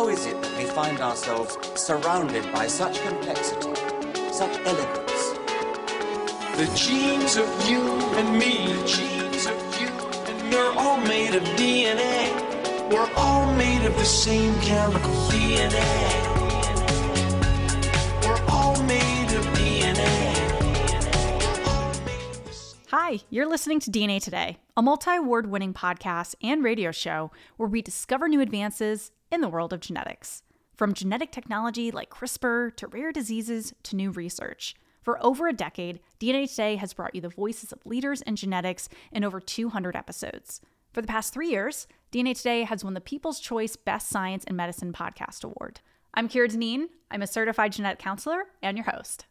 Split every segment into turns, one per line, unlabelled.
How is it that we find ourselves surrounded by such complexity, such elegance?
The genes of you and me, the genes of you and me, we're all made of DNA. We're all made of the same chemical DNA. We're all made of DNA.
Hi, you're listening to DNA Today, a multi-award winning podcast and radio show where we discover new advances in the world of genetics. From genetic technology like CRISPR to rare diseases to new research. For over a decade, DNA Today has brought you the voices of leaders in genetics in over 200 episodes. For the past 3 years, DNA Today has won the People's Choice Best Science and Medicine Podcast Award. I'm Kira Deneen. I'm a certified genetic counselor and your host.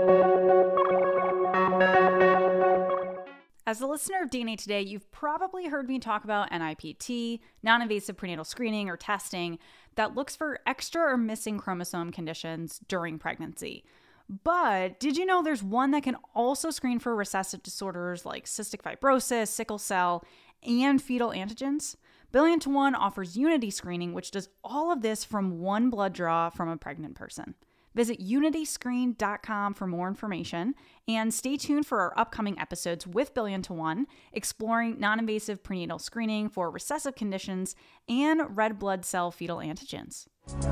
As a listener of DNA Today, you've probably heard me talk about NIPT, non-invasive prenatal screening or testing that looks for extra or missing chromosome conditions during pregnancy. But did you know there's one that can also screen for recessive disorders like cystic fibrosis, sickle cell, and fetal antigens? Billion-to-One offers Unity Screening, which does all of this from one blood draw from a pregnant person. Visit unityscreen.com for more information, and stay tuned for our upcoming episodes with Billion-to-One, exploring non-invasive prenatal screening for recessive conditions and red blood cell fetal antigens.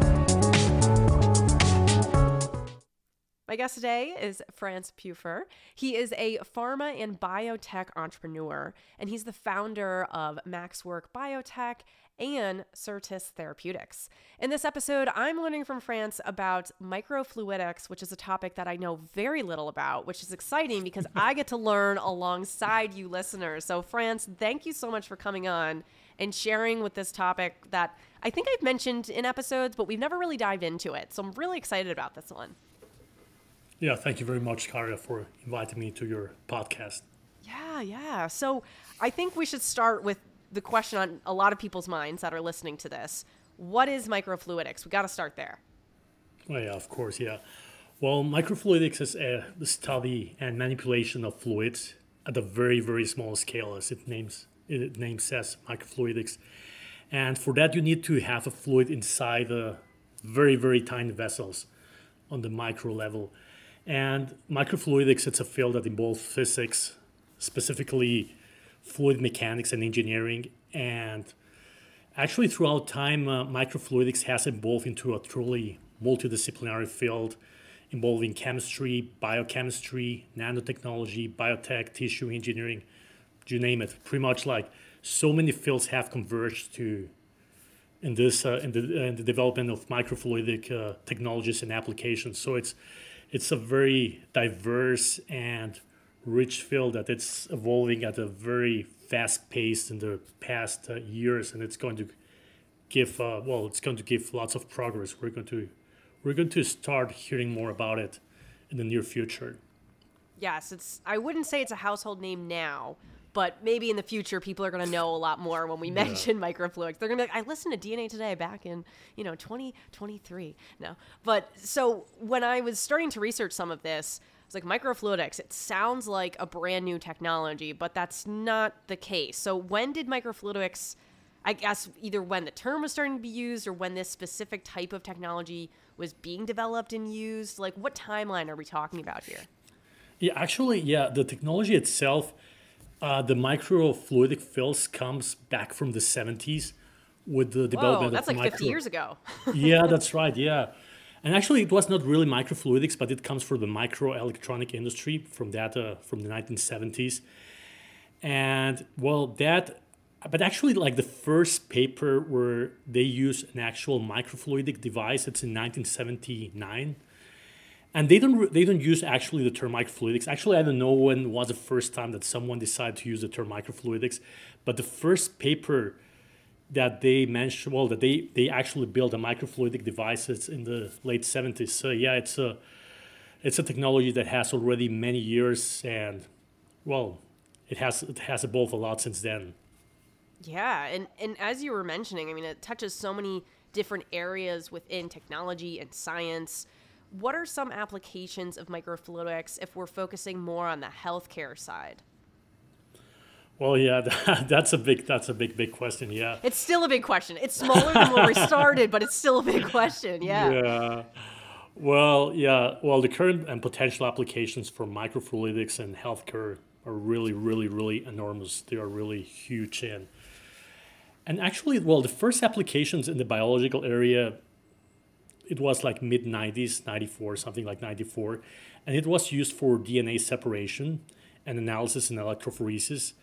My guest today is Frans Puffer. He is a pharma and biotech entrepreneur, and he's the founder of MaxWork Biotech and Certis Therapeutics. In this episode, I'm learning from Frans about microfluidics, which is a topic that I know very little about, which is exciting because I get to learn alongside you listeners. So Frans, thank you so much for coming on and sharing with this topic that I think I've mentioned in episodes, but we've never really dived into it. So I'm really excited about this one.
Yeah, thank you very much, Kara, for inviting me to your podcast.
Yeah. So I think we should start with the question on a lot of people's minds that are listening to this. What is microfluidics? We got to start there.
Oh, yeah, of course, yeah. Well, microfluidics is the study and manipulation of fluids at a very, very small scale, as its name says, microfluidics. And for that, you need to have a fluid inside very, very tiny vessels on the micro level. And microfluidics, it's a field that involves physics, specifically fluid mechanics and engineering. And actually throughout time, microfluidics has evolved into a truly multidisciplinary field involving chemistry, biochemistry, nanotechnology, biotech, tissue engineering, you name it. Pretty much like so many fields have converged in the development of microfluidic technologies and applications. So it's a very diverse and rich field that it's evolving at a very fast pace in the past years, and it's going to give lots of progress. We're going to start hearing more about it in the near future.
Yes, I wouldn't say it's a household name now, but maybe in the future people are going to know a lot more when we mention microfluidics. They're going to be like, I listened to DNA Today back in 2023. No, but so when I was starting to research some of this, it's like microfluidics, it sounds like a brand new technology, but that's not the case. So when did microfluidics, I guess either when the term was starting to be used or when this specific type of technology was being developed and used, like what timeline are we talking about here?
Yeah, the technology itself, the microfluidic fields comes back from the 70s with the development
that's
of
like 50 years ago.
Yeah, that's right, yeah. And actually, it was not really microfluidics, but it comes from the microelectronic industry from the 1970s. And but actually, like the first paper where they use an actual microfluidic device, it's in 1979. And they don't use actually the term microfluidics. Actually, I don't know when was the first time that someone decided to use the term microfluidics, but the first paper that they mentioned, that they actually built a microfluidic devices in the late 70s. So yeah, it's a technology that has already many years, and it has evolved a lot since then.
Yeah, and as you were mentioning, I mean, it touches so many different areas within technology and science. What are some applications of microfluidics if we're focusing more on the healthcare side?
Well, yeah, that's a big question. Yeah.
It's still a big question. It's smaller than where we started, but it's still a big question. Yeah.
Yeah. Well, yeah. Well, the current and potential applications for microfluidics in healthcare are really, really, really enormous. They are really huge. And actually, well, the first applications in the biological area, it was like mid 90s, 94, something like 94. And it was used for DNA separation and analysis and electrophoresis.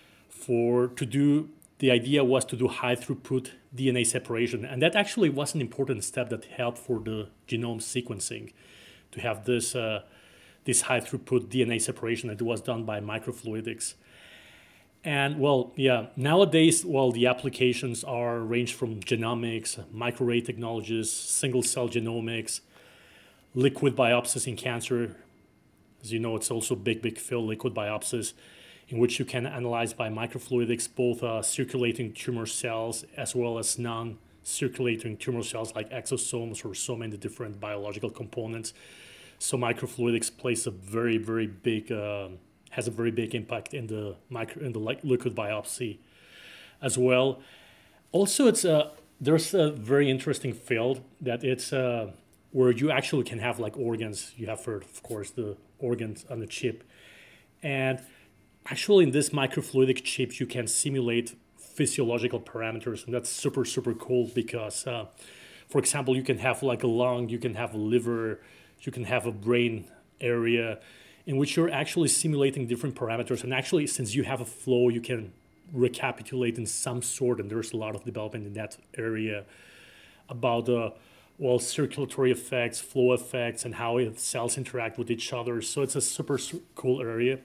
The idea was to do high throughput DNA separation. And that actually was an important step that helped for the genome sequencing, to have this high throughput DNA separation. It was done by microfluidics. And well, yeah, nowadays, well, the applications are range from genomics, microarray technologies, single cell genomics, liquid biopsies in cancer. As you know, it's also big field, liquid biopsies, in which you can analyze by microfluidics both circulating tumor cells as well as non-circulating tumor cells like exosomes or so many different biological components. So microfluidics plays a very, very big has a very big impact in the liquid biopsy as well. Also, there's a very interesting field that it's where you actually can have like organs. You have, of course, the organs on the chip, and actually in this microfluidic chips you can simulate physiological parameters, and that's super, super cool because, for example, you can have like a lung, you can have a liver, you can have a brain area, in which you're actually simulating different parameters. And actually, since you have a flow, you can recapitulate in some sort, and there's a lot of development in that area about circulatory effects, flow effects, and how cells interact with each other. So it's a super cool area.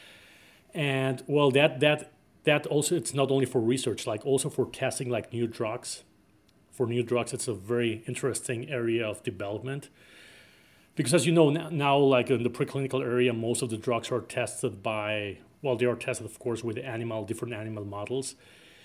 And well, that also, it's not only for research, like also for testing like new drugs. For new drugs, it's a very interesting area of development. Because as you know, now like in the preclinical area, most of the drugs are tested they are tested, of course, with different animal models.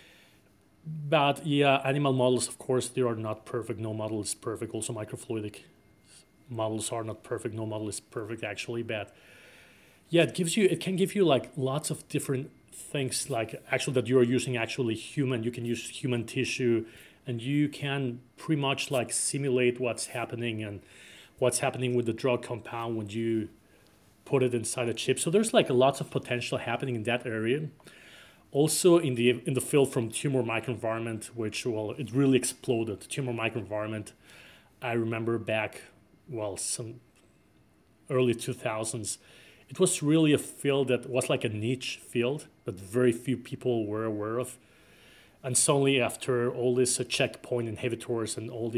But yeah, animal models, of course, they are not perfect. No model is perfect. Also, microfluidic models are not perfect. No model is perfect, actually. But yeah, it can give you like lots of different things, like actually that you are using actually human. You can use human tissue, and you can pretty much like simulate what's happening with the drug compound when you put it inside a chip. So there's like lots of potential happening in that area. Also in the field from tumor microenvironment, which, well, it really exploded. Tumor microenvironment, I remember back, some early 2000s, it was really a field that was like a niche field that very few people were aware of. And suddenly after all this checkpoint inhibitors and all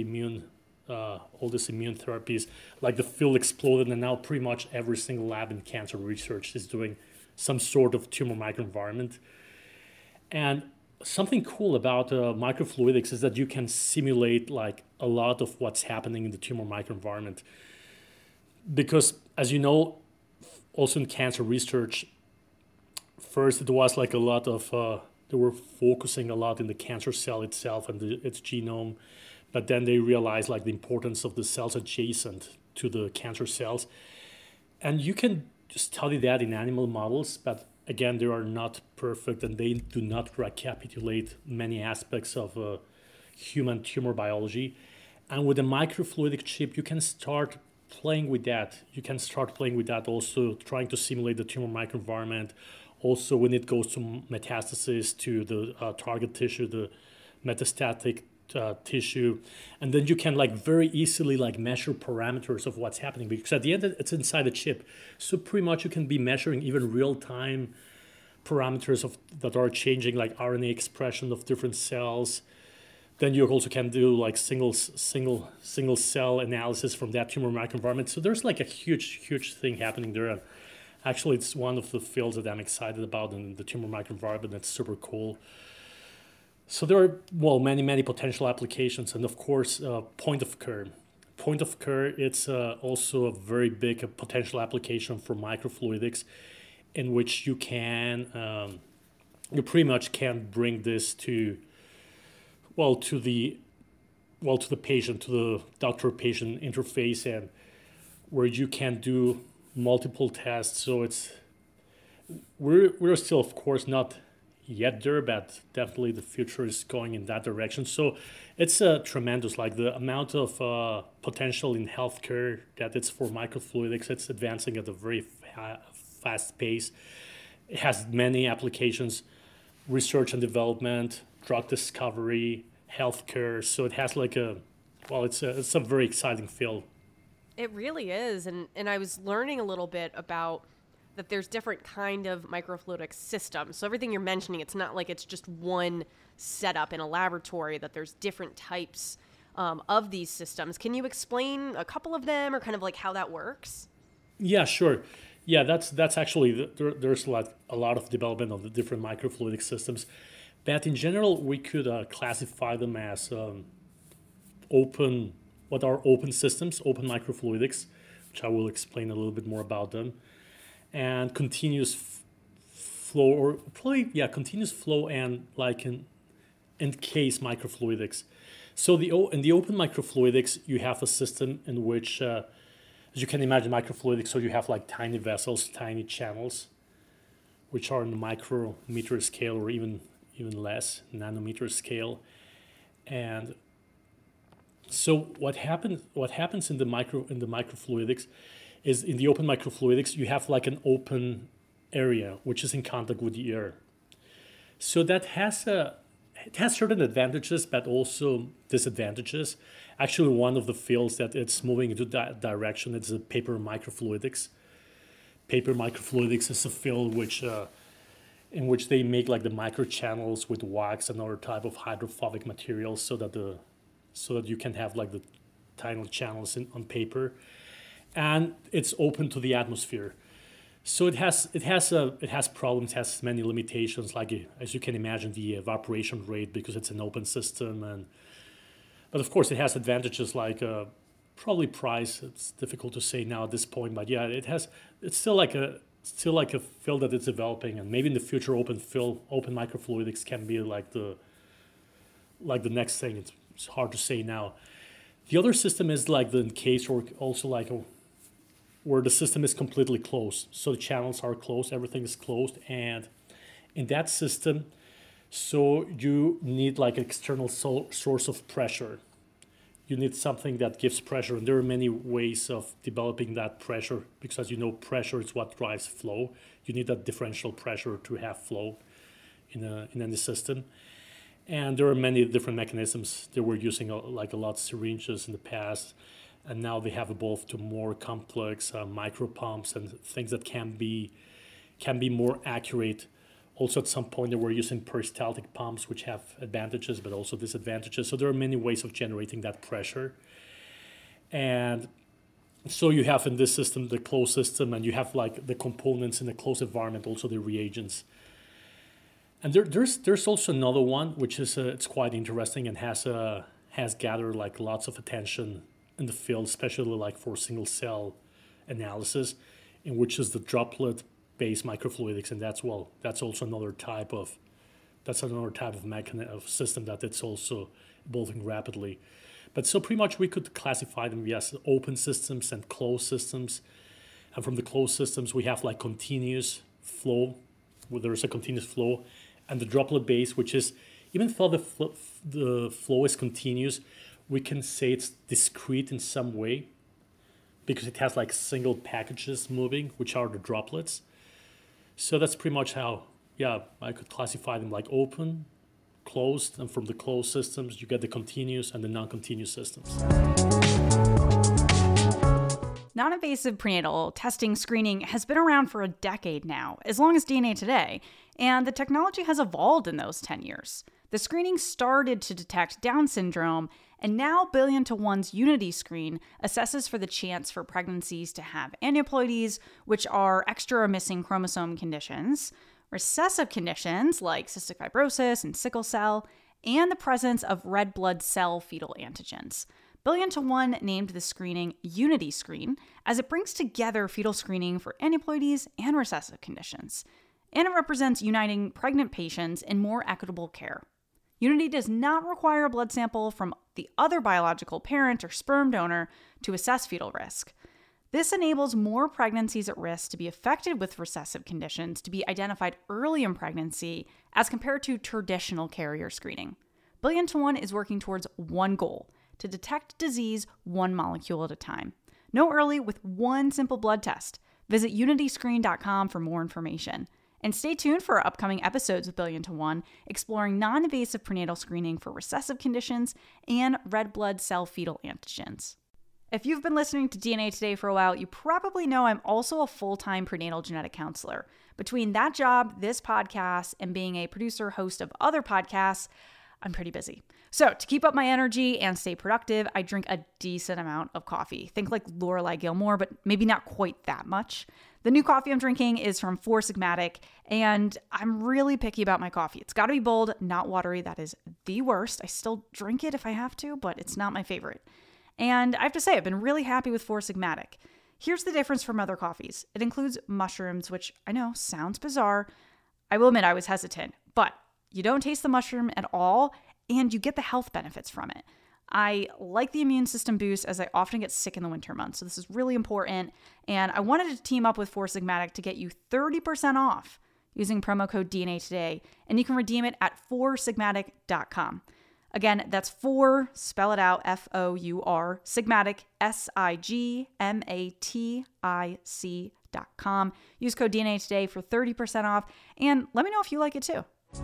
this immune therapies, like the field exploded, and now pretty much every single lab in cancer research is doing some sort of tumor microenvironment. And something cool about microfluidics is that you can simulate like a lot of what's happening in the tumor microenvironment. Because as you know, also in cancer research, first it was like a lot of, they were focusing a lot in the cancer cell itself and its genome. But then they realized like the importance of the cells adjacent to the cancer cells. And you can study that in animal models, but again, they are not perfect and they do not recapitulate many aspects of human tumor biology. And with a microfluidic chip, you can start playing with that. Also trying to simulate the tumor microenvironment. Also, when it goes to metastasis to the target tissue, the metastatic tissue, and then you can like very easily like measure parameters of what's happening, because at the end it's inside a chip, so pretty much you can be measuring even real-time parameters that are changing, like RNA expression of different cells. Then you also can do like single cell analysis from that tumor microenvironment. So there's like a huge thing happening there, and actually it's one of the fields that I'm excited about in the tumor microenvironment. That's super cool. So there are, many potential applications. And of course, point of care. Point of care, it's also a very big potential application for microfluidics, in which you pretty much can bring this to the patient, to the doctor-patient interface, and where you can do multiple tests. So we're still, of course, not yet there, but definitely the future is going in that direction. So it's tremendous, like the amount of potential in healthcare that it's for microfluidics. It's advancing at a very fast pace. It has many applications, research and development, drug discovery, healthcare. So it has like it's a very exciting field.
It really is. And I was learning a little bit about that there's different kind of microfluidic systems. So everything you're mentioning, it's not like it's just one setup in a laboratory, that there's different types of these systems. Can you explain a couple of them or kind of like how that works?
Yeah, sure. Yeah, that's actually, there's like a lot of development of the different microfluidic systems. But in general, we could classify them as open systems, open microfluidics, which I will explain a little bit more about them, and continuous flow, continuous flow, and like encase microfluidics. So in the open microfluidics, you have a system in which, as you can imagine, microfluidics, so you have like tiny vessels, tiny channels, which are in the micrometer scale or even less, nanometer scale. And so what happens in the microfluidics is, in the open microfluidics, you have like an open area which is in contact with the air. So it has certain advantages, but also disadvantages. Actually, one of the fields that it's moving into that direction is the paper microfluidics. Paper microfluidics is a field in which they make like the microchannels with wax and other type of hydrophobic materials, so that you can have like the tiny channels on paper, and it's open to the atmosphere. So it has problems, has many limitations, like as you can imagine, the evaporation rate, because it's an open system, but of course it has advantages like probably price. It's difficult to say now at this point, but yeah, it's still like a field that it's developing, and maybe in the future open microfluidics can be like the next thing. It's hard to say now. The other system is like the encase, or also like where the system is completely closed. So the channels are closed, everything is closed, and in that system, so you need like an external source of pressure. You need something that gives pressure, and there are many ways of developing that pressure, because as you know, pressure is what drives flow. You need that differential pressure to have flow in any system. And there are many different mechanisms. They were using like a lot of syringes in the past, and now they have evolved to more complex micro pumps and things that can be more accurate. Also, at some point, they were using peristaltic pumps, which have advantages but also disadvantages. So there are many ways of generating that pressure. And so you have in this system the closed system, and you have like the components in the closed environment, also the reagents. And there's also another one which is it's quite interesting and has gathered like lots of attention in the field, especially like for single cell analysis, in which is the droplet-based microfluidics, and that's also another type of mechanism of system that it's also evolving rapidly. But so pretty much we could classify them as open systems and closed systems. And from the closed systems, we have like continuous flow, where there's a continuous flow, and the droplet base, which is, even though the flow is continuous, we can say it's discrete in some way, because it has like single packages moving, which are the droplets. So that's pretty much how, I could classify them like open, closed, and from the closed systems, you get the continuous and the non-continuous systems.
Non-invasive prenatal testing screening has been around for a decade now, as long as DNA Today, and the technology has evolved in those 10 years. The screening started to detect Down syndrome, and now Billion to One's Unity screen assesses for the chance for pregnancies to have aneuploidies, which are extra or missing chromosome conditions, recessive conditions like cystic fibrosis and sickle cell, and the presence of red blood cell fetal antigens. Billion to One named the screening Unity Screen, as it brings together fetal screening for aneuploidies and recessive conditions, and it represents uniting pregnant patients in more equitable care. Unity does not require a blood sample from the other biological parent or sperm donor to assess fetal risk. This enables more pregnancies at risk to be affected with recessive conditions to be identified early in pregnancy as compared to traditional carrier screening. Billion-to-One is working towards one goal: to detect disease one molecule at a time. Know early with one simple blood test. Visit unityscreen.com for more information. And stay tuned for our upcoming episodes of Billion-to-One, exploring non-invasive prenatal screening for recessive conditions and red blood cell fetal antigens. If you've been listening to DNA Today for a while, you probably know I'm also a full-time prenatal genetic counselor. Between that job, this podcast, and being a producer host of other podcasts, I'm pretty busy. So to keep up my energy and stay productive, I drink a decent amount of coffee. Think like Lorelai Gilmore, but maybe not quite that much. The new coffee I'm drinking is from Four Sigmatic, and I'm really picky about my coffee. It's got to be bold, not watery. That is the worst. I still drink it if I have to, but it's not my favorite. And I have to say, I've been really happy with Four Sigmatic. Here's the difference from other coffees. It includes mushrooms, which I know sounds bizarre. I will admit I was hesitant, but you don't taste the mushroom at all, and you get the health benefits from it. I like the immune system boost, as I often get sick in the winter months, so this is really important. And I wanted to team up with Four Sigmatic to get you 30% off using promo code DNA Today, and you can redeem it at foursigmatic.com. Again, that's four, spell it out, F-O-U-R, Sigmatic, S-I-G-M-A-T-I-C.com. Use code DNA Today for 30% off, and let me know if you like it too.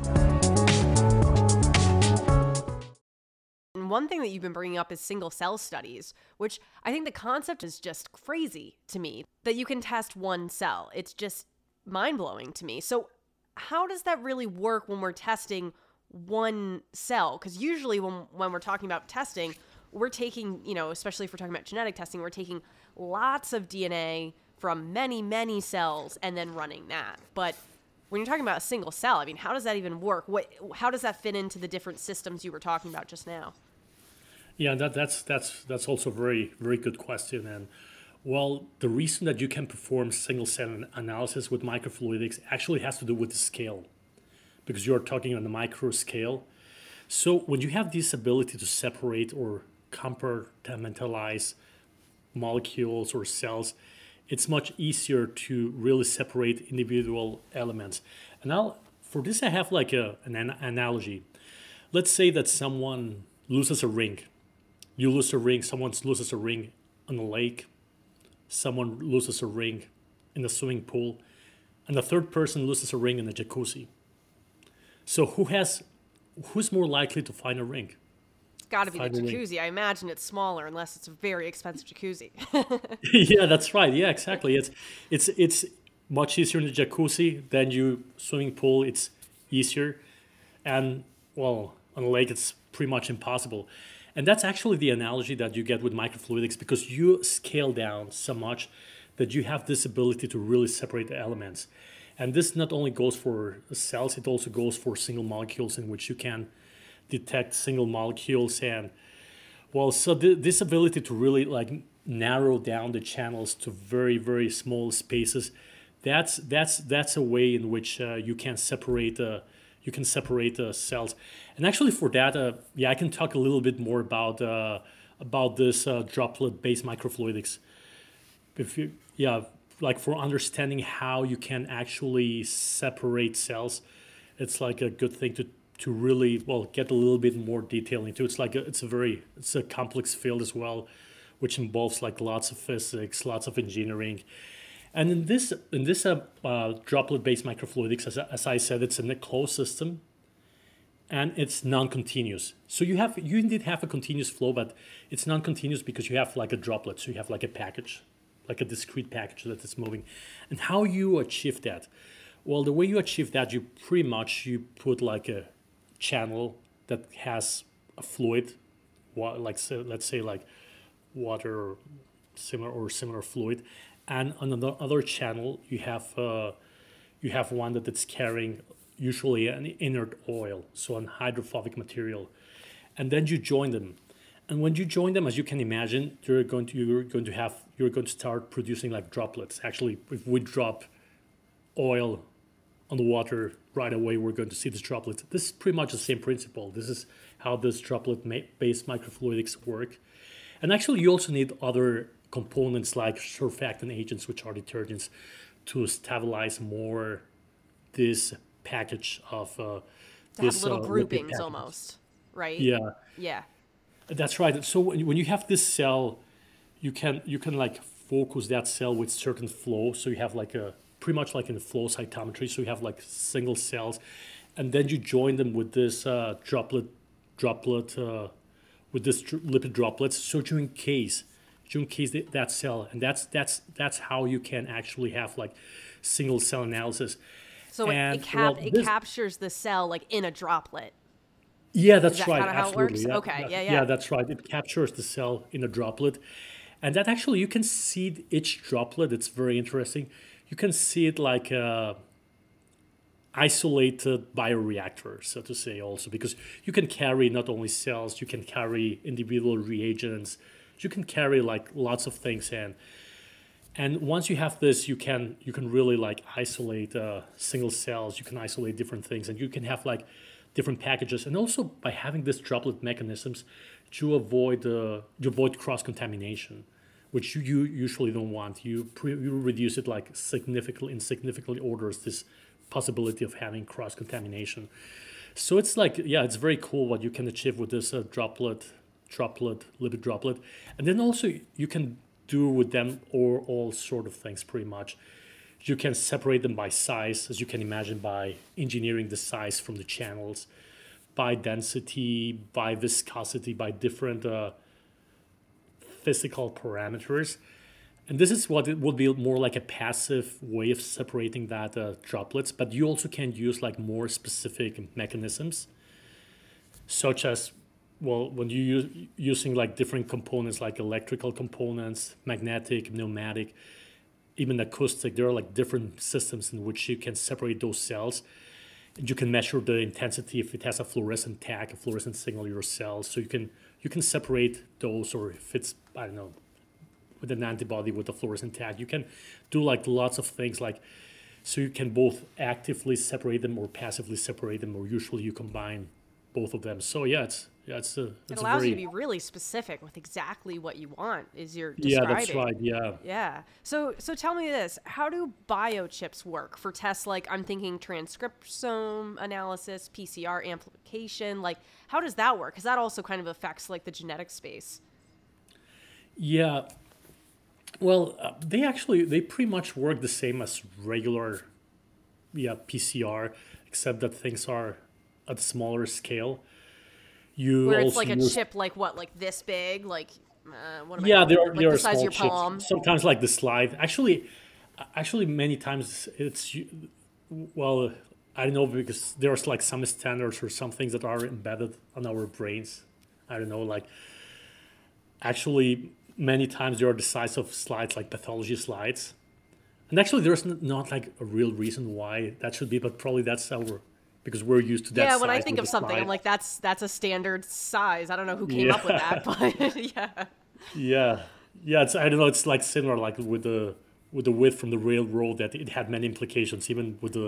And one thing that you've been bringing up is single cell studies, which I think the concept is just crazy to me, that you can test one cell. It's just mind-blowing to me. So how does that really work when we're testing one cell? Because usually when we're talking about testing, we're taking, especially if we're talking about genetic testing, we're taking lots of DNA from many, many cells and then running that. But when you're talking about a single cell, I mean, how does that even work? How does that fit into the different systems you were talking about just now?
Yeah, that's also a very, very good question. And well, the reason that you can perform single cell analysis with microfluidics actually has to do with the scale, because you're talking on the micro scale. So when you have this ability to separate or compartmentalize molecules or cells, it's much easier to really separate individual elements. And now, for this, I have like an analogy. Let's say that someone loses a ring. You lose a ring, someone loses a ring on a lake, someone loses a ring in a swimming pool, and the third person loses a ring in a jacuzzi. So who's more likely to find a ring?
It's got to be the jacuzzi. I imagine it's smaller unless it's a very expensive jacuzzi.
Yeah, that's right. Yeah, exactly. It's much easier in the jacuzzi than you swimming pool. It's easier, and well, on a lake it's pretty much impossible. And that's actually the analogy that you get with microfluidics, because you scale down so much that you have this ability to really separate the elements. And this not only goes for cells, it also goes for single molecules, in which you can detect single molecules. And well, so this ability to really like narrow down the channels to very, very small spaces, that's a way in which you can separate cells. And actually, for that, I can talk a little bit more about this droplet-based microfluidics. Like for understanding how you can actually separate cells, it's like a good thing to really get a little bit more detail into. It's like it's a complex field as well, which involves like lots of physics, lots of engineering. And in this droplet-based microfluidics, as I said, it's in a closed system, and it's non-continuous. So you indeed have a continuous flow, but it's non-continuous because you have like a droplet. So you have like a package, like a discrete package that is moving. And how you achieve that? Well, the way you achieve that, you put like a channel that has a fluid, let's say like water or similar fluid. And on the other channel, you have one that it's carrying usually an inert oil, so an hydrophobic material, and then you join them. And when you join them, as you can imagine, you're going to start producing like droplets. Actually, if we drop oil on the water right away, we're going to see these droplets. This is pretty much the same principle. This is how this droplet-based microfluidics work. And actually, you also need other components like surfactant agents, which are detergents, to stabilize more this package of
To
this
have little
lipid
groupings
packages.
almost, right?
Yeah,
Yeah.
that's right. So when you have this cell, you can like focus that cell with certain flow. So you have like a pretty much like in flow cytometry. So you have like single cells, and then you join them with this droplet with this lipid droplets. So you encase that cell, and that's how you can actually have like single cell analysis.
So
And,
it
this-
captures the cell like in a droplet.
Yeah, that's
that
right.
kinda how it
Absolutely.
works?
Yeah,
Okay, yeah.
Yeah, that's right. It captures the cell in a droplet, and that actually you can see each droplet. It's very interesting. You can see it like a isolated bioreactor, so to say, also because you can carry not only cells, you can carry individual reagents, you can carry like lots of things in. And once you have this, you can really like isolate single cells. You can isolate different things, and you can have like different packages. And also by having this droplet mechanisms, you avoid cross contamination, which you usually don't want. You reduce it like significantly orders this possibility of having cross contamination. So it's like it's very cool what you can achieve with this lipid droplet, and then also you can do with them or all sort of things pretty much. You can separate them by size, as you can imagine, by engineering the size from the channels, by density, by viscosity, by different physical parameters. And this is what it would be more like a passive way of separating that droplets, but you also can use like more specific mechanisms, such as when you're using like different components like electrical components, magnetic, pneumatic, even acoustic, there are like different systems in which you can separate those cells. And you can measure the intensity if it has a fluorescent tag, a fluorescent signal in your cells. So you can separate those, or if it's, I don't know, with an antibody with a fluorescent tag, you can do like lots of things like, so you can both actively separate them or passively separate them, or usually you combine both of them. So it's
It allows you to be really specific with exactly what you want as you're
yeah,
describing.
that's right. Yeah.
Yeah. So tell me this: how do biochips work for tests like I'm thinking transcriptome analysis, PCR amplification? Like, how does that work? Because that also kind of affects like the genetic space.
Yeah. Well, they pretty much work the same as regular, PCR, except that things are at a smaller scale.
Where it's like a
use-
chip, like what, like this big, like what am I?
Yeah,
thinking?
there are
like the size
small
of your
chips.
palm.
Sometimes like the slide. Actually, many times it's well, I don't know, because there's like some standards or some things that are embedded on our brains. I don't know, like actually many times they are the size of slides, like pathology slides. And actually, there's not like a real reason why that should be, but probably that's because we're used to that.
Yeah, when I
size
think
with
of
the
something,
slide.
I'm like, that's a standard size. I don't know who came up with that, but yeah.
Yeah. I don't know. It's like similar, like with the width from the railroad, that it had many implications, even with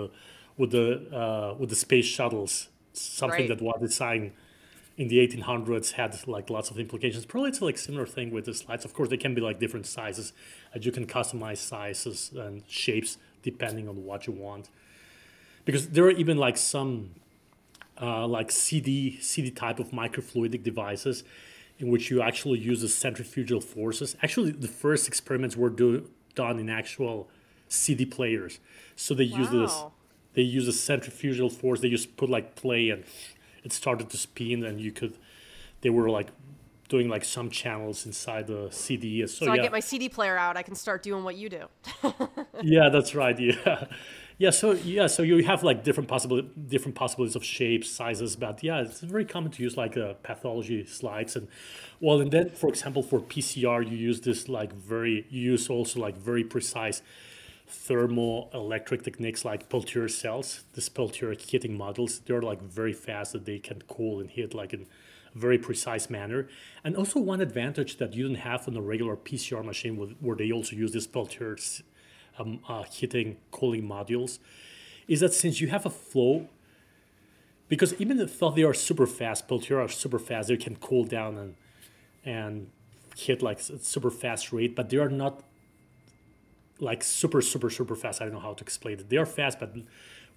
the space shuttles. Something
Right.
that was designed in the 1800s had like lots of implications. Probably it's like similar thing with the slides. Of course, they can be like different sizes, and you can customize sizes and shapes depending on what you want. Because there are even like some like CD type of microfluidic devices in which you actually use the centrifugal forces. Actually, the first experiments were done in actual CD players. So they
Wow.
use a centrifugal force. They just put like play, and it started to spin, and they were like doing like some channels inside the CD.
So I get my CD player out, I can start doing what you do.
Yeah, that's right. Yeah. So you have like different possibilities of shapes, sizes, but yeah, it's very common to use like pathology slides, and then for example for PCR you use this like you use also like very precise thermoelectric techniques like Peltier cells, these Peltier heating modules. They're like very fast, that they can cool and heat like in a very precise manner. And also one advantage that you don't have on a regular PCR machine where they also use these Peltier heating cooling modules is that since you have a flow, because even though they are super fast, Peltier are super fast, they can cool down and hit like a super fast rate, but they are not like super fast. I don't know how to explain it. They are fast, but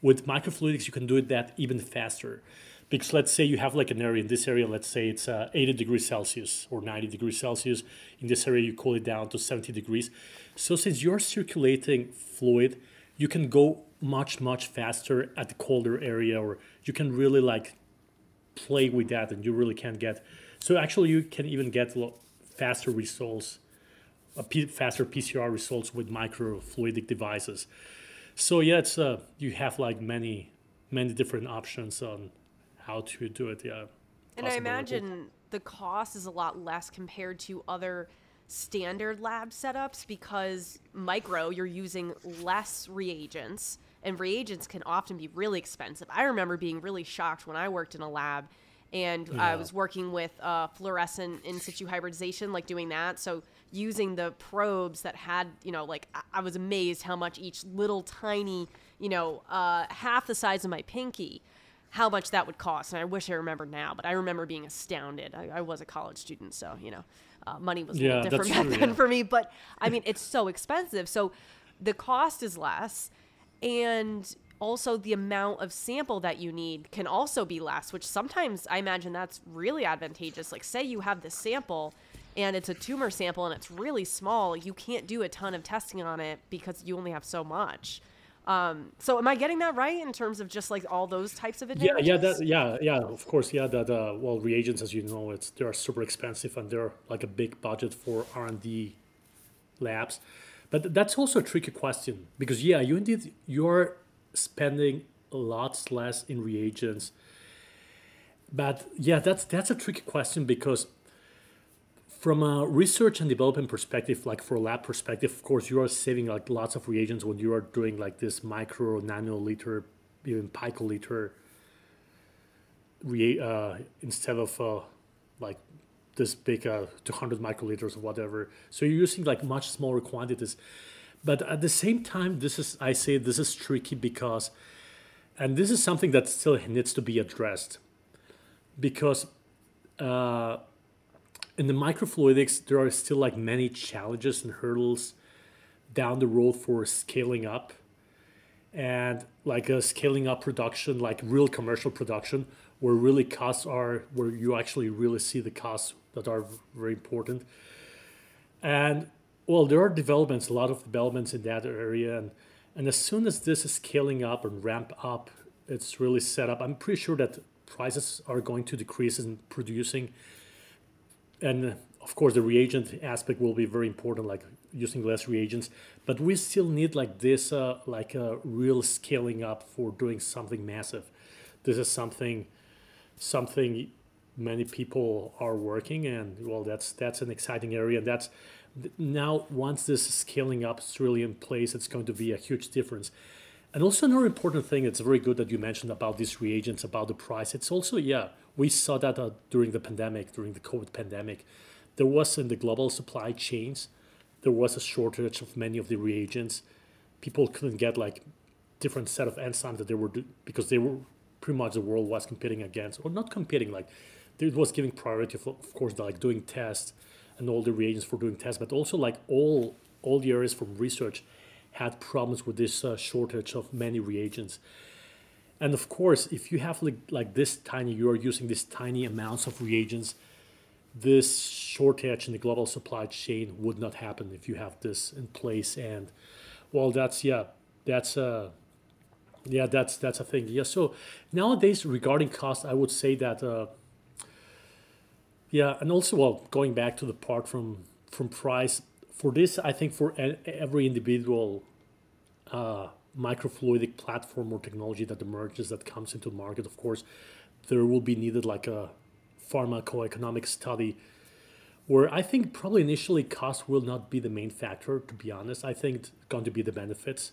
With microfluidics, you can do that even faster. Because let's say you have like an area in this area, let's say it's 80 degrees Celsius or 90 degrees Celsius. In this area, you cool it down to 70 degrees. So since you're circulating fluid, you can go much faster at the colder area, or you can really like play with that, and you really can get. So actually, you can even get faster results, faster PCR results with microfluidic devices. So yeah, it's you have like many different options on how to do it. Yeah,
and I imagine the cost is a lot less compared to other standard lab setups, because you're using less reagents, and reagents can often be really expensive. I remember being really shocked when I worked in a lab and I was working with fluorescent in situ hybridization, like doing that. So using the probes that had, like I was amazed how much each little tiny, half the size of my pinky, how much that would cost. And I wish I remembered now, but I remember being astounded. I was a college student, so, money was a little different back then for me. But, I mean, it's so expensive. So the cost is less, and also the amount of sample that you need can also be less, which sometimes I imagine that's really advantageous. Like, say you have this sample and it's a tumor sample and it's really small, you can't do a ton of testing on it because you only have so much. So am I getting that right in terms of just like all those types of advantages?
Yeah, of course, yeah. Well, reagents, as you know, they are super expensive, and they're like a big budget for R&D labs. But that's also a tricky question, because you're spending lots less in reagents. But yeah, that's a tricky question, because from a research and development perspective, like for a lab perspective, of course, you are saving like lots of reagents when you are doing like this micro, nanoliter, even picoliter instead of like this big 200 microliters or whatever. So you're using like much smaller quantities. But at the same time, this is tricky because, and this is something that still needs to be addressed, because in the microfluidics, there are still like many challenges and hurdles down the road for scaling up, and like a scaling up production, like real commercial production, where you actually really see the costs that are very important. And well, there are a lot of developments in that area, and as soon as this is scaling up and ramp up, it's really set up. I'm pretty sure that prices are going to decrease in producing. And of course, the reagent aspect will be very important, like using less reagents. But we still need like this, like a real scaling up for doing something massive. This is something many people are working, and well, that's an exciting area. That's now once this scaling up is really in place, it's going to be a huge difference. And also another important thing, it's very good that you mentioned about these reagents, about the price. It's also, we saw that during the COVID pandemic. There was in the global supply chains, there was a shortage of many of the reagents. People couldn't get like different set of enzymes that because they were pretty much the world was competing against, or not competing, like it was giving priority for, of course, like doing tests and all the reagents for doing tests, but also like all the areas from research had problems with this shortage of many reagents. And of course, if you have like this tiny, you are using these tiny amounts of reagents, this shortage in the global supply chain would not happen if you have this in place. And well, that's a thing. Yeah. So nowadays, regarding cost, I would say that and also, well, going back to the part from price. For this, I think for every individual microfluidic platform or technology that emerges, that comes into the market, of course, there will be needed like a pharmacoeconomic study, where I think probably initially cost will not be the main factor, to be honest. I think it's going to be the benefits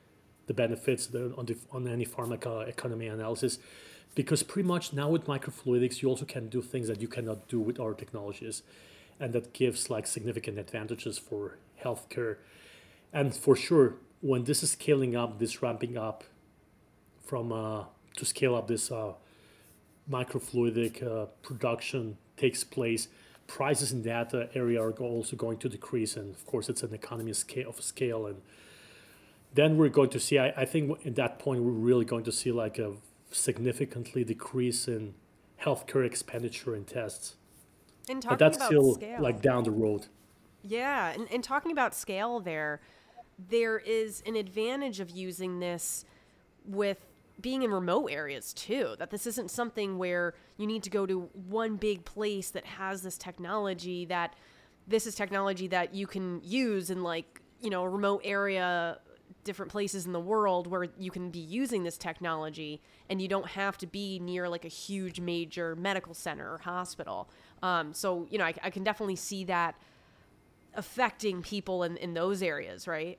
on any pharmacoeconomy analysis, because pretty much now with microfluidics, you also can do things that you cannot do with our technologies. And that gives like significant advantages for healthcare. And for sure, when this is scaling up, this ramping up to scale up this microfluidic production takes place, prices in that area are also going to decrease. And of course, it's an economy of scale. And then we're going to see, I think at that point, we're really going to see like a significantly decrease in healthcare expenditure and tests.
And
But
talking
that's
about
still
scale.
like down the road.
Yeah, and talking about scale there is an advantage of using this with being in remote areas too, that this isn't something where you need to go to one big place that has this technology, that this is technology that you can use in like, a remote area, different places in the world where you can be using this technology and you don't have to be near like a huge major medical center or hospital. So, I can definitely see that affecting people in those areas, right?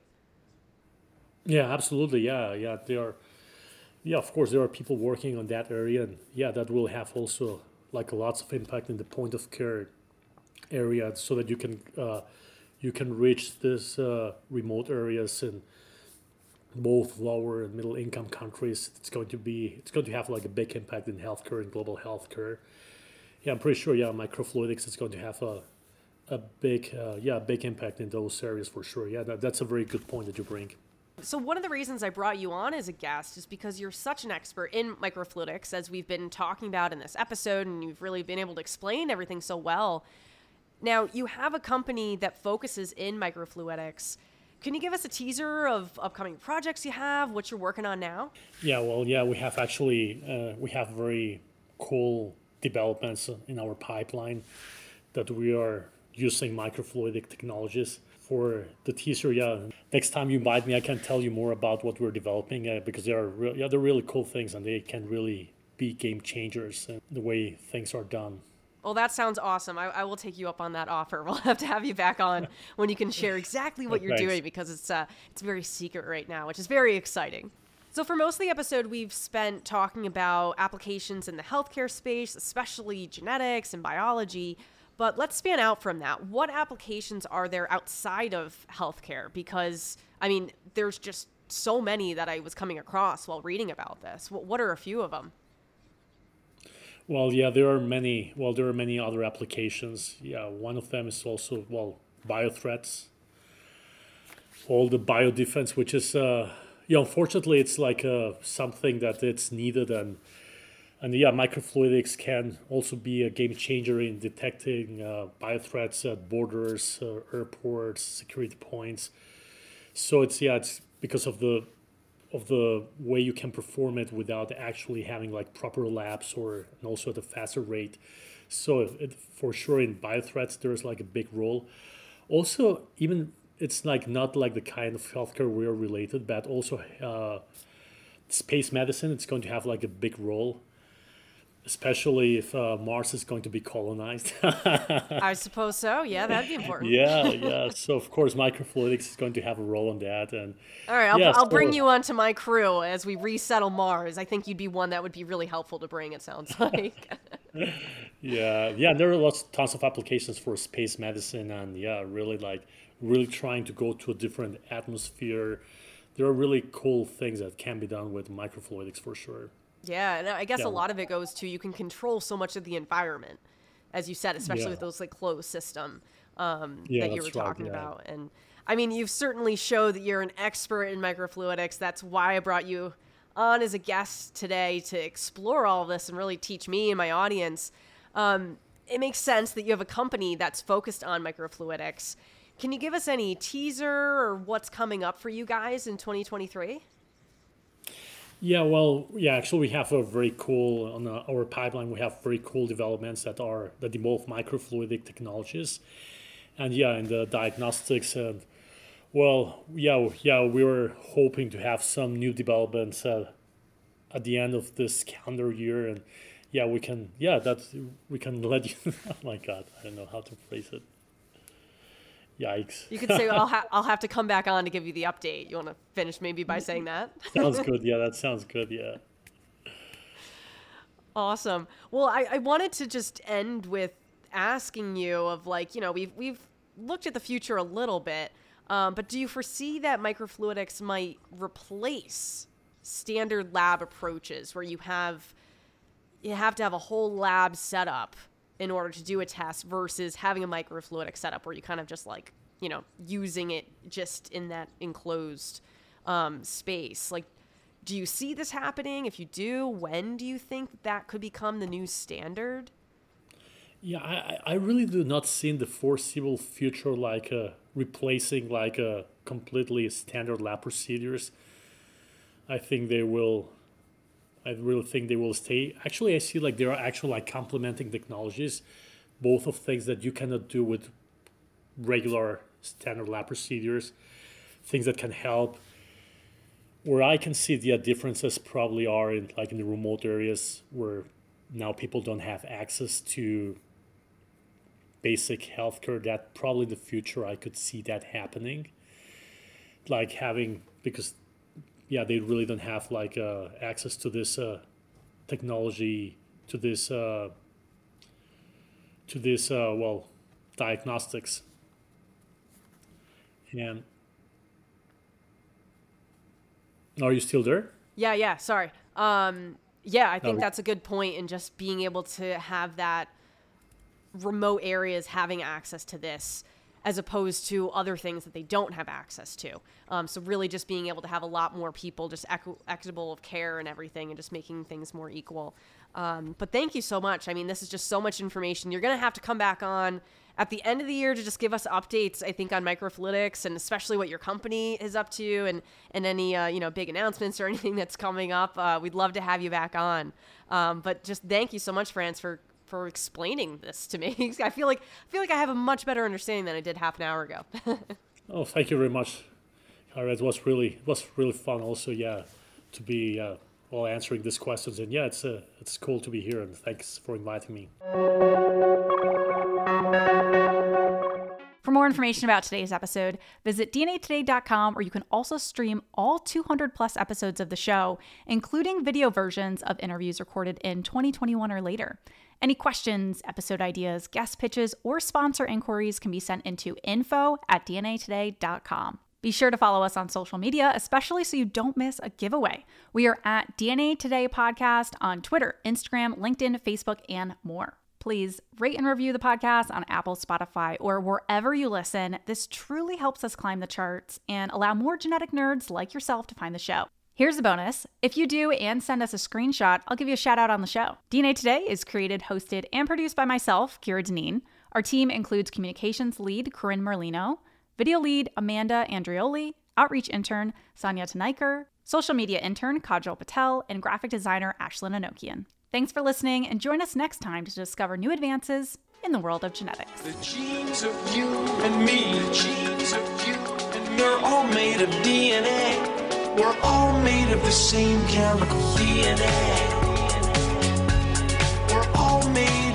Yeah, absolutely. Yeah, they are. Yeah, of course, there are people working on that area, and yeah, that will have also like lots of impact in the point of care area, so that you can reach this remote areas in both lower and middle income countries. It's going to have like a big impact in healthcare and global healthcare. Yeah, I'm pretty sure. Yeah, microfluidics is going to have a big impact in those areas for sure. Yeah, that's a very good point that you bring.
So one of the reasons I brought you on as a guest is because you're such an expert in microfluidics, as we've been talking about in this episode, and you've really been able to explain everything so well. Now, you have a company that focuses in microfluidics. Can you give us a teaser of upcoming projects you have, what you're working on now?
Yeah, well, yeah, we have actually we have very cool developments in our pipeline that we are using microfluidic technologies. For the teaser, yeah, next time you invite me, I can tell you more about what we're developing because they're really cool things, and they can really be game changers in the way things are done.
Well, that sounds awesome. I will take you up on that offer. We'll have to have you back on when you can share exactly what you're
Thanks.
doing, because it's very secret right now, which is very exciting. So for most of the episode, we've spent talking about applications in the healthcare space, especially genetics and biology. But let's span out from that. What applications are there outside of healthcare? Because, there's just so many that I was coming across while reading about this. What are a few of them?
Well, yeah, there are many other applications. Yeah, one of them is also, biothreats. All the biodefense, which is, unfortunately, it's like something that it's needed, and yeah, microfluidics can also be a game changer in detecting biothreats at borders, airports, security points. So it's because of the way you can perform it without actually having like proper labs and also at a faster rate. So for sure in biothreats there's like a big role. Also, even it's like not like the kind of healthcare we're related, but also space medicine. It's going to have like a big role, especially if Mars is going to be colonized.
I suppose so. Yeah, that'd be important.
Yeah. So of course, microfluidics is going to have a role in that. And
all right, I'll bring you onto my crew as we resettle Mars. I think you'd be one that would be really helpful to bring. It sounds like.
Yeah. There are tons of applications for space medicine, and really trying to go to a different atmosphere. There are really cool things that can be done with microfluidics for sure.
Yeah, and I guess a lot of it goes to you can control so much of the environment, as you said, especially with those like closed system that you were talking about. And you've certainly showed that you're an expert in microfluidics. That's why I brought you on as a guest today, to explore all of this and really teach me and my audience. It makes sense that you have a company that's focused on microfluidics. Can you give us any teaser or what's coming up for you guys in 2023?
Yeah, actually we have a very cool, on our pipeline, we have very cool developments that involve microfluidic technologies. And in the diagnostics, and we were hoping to have some new developments at the end of this calendar year. And we can let you, oh my God, I don't know how to phrase it. Yikes.
You could say, I'll have to come back on to give you the update. You want to finish maybe by saying that?
Sounds good. Yeah, that sounds good. Yeah.
Awesome. Well, I wanted to just end with asking you of we've looked at the future a little bit, but do you foresee that microfluidics might replace standard lab approaches where you have to have a whole lab set up in order to do a test versus having a microfluidic setup where you kind of just using it just in that enclosed space. Like, do you see this happening? If you do, when do you think that could become the new standard?
Yeah, I really do not see in the foreseeable future like replacing like a completely standard lab procedures. I really think they will stay. Actually, I see like there are actual like complementing technologies, both of things that you cannot do with regular standard lab procedures, things that can help. Where I can see the differences probably are in like in the remote areas where now people don't have access to basic healthcare. That probably in the future I could see that happening. Like having, because yeah, they really don't have like access to this technology, to this diagnostics. And are you still there?
Yeah, sorry. Yeah, I think that's a good point, in just being able to have that remote areas having access to this, as opposed to other things that they don't have access to. So really just being able to have a lot more people just equitable of care and everything, and just making things more equal. But thank you so much. I mean, this is just so much information. You're going to have to come back on at the end of the year to just give us updates, I think, on microfluidics, and especially what your company is up to, and any big announcements or anything that's coming up. We'd love to have you back on. But just thank you so much, Franz, for explaining this to me. I feel like I have a much better understanding than I did half an hour ago.
Oh, thank you very much. It was really fun also, to be answering these questions, and it's cool to be here, and thanks for inviting me.
For more information about today's episode, visit dnatoday.com, where you can also stream all 200 plus episodes of the show, including video versions of interviews recorded in 2021 or later. Any questions, episode ideas, guest pitches, or sponsor inquiries can be sent into info@dnatoday.com. Be sure to follow us on social media, especially so you don't miss a giveaway. We are at DNA Today Podcast on Twitter, Instagram, LinkedIn, Facebook, and more. Please rate and review the podcast on Apple, Spotify, or wherever you listen. This truly helps us climb the charts and allow more genetic nerds like yourself to find the show. Here's a bonus. If you do and send us a screenshot, I'll give you a shout out on the show. DNA Today is created, hosted, and produced by myself, Kira Deneen. Our team includes communications lead, Corinne Merlino, video lead, Amanda Andrioli, outreach intern, Sonia Tanaiker, social media intern, Kajal Patel, and graphic designer, Ashlyn Anokian. Thanks for listening, and join us next time to discover new advances in the world of genetics.
The genes of you and me, the genes of you and me, they're all made of DNA. We're all made of the same chemical DNA. We're all made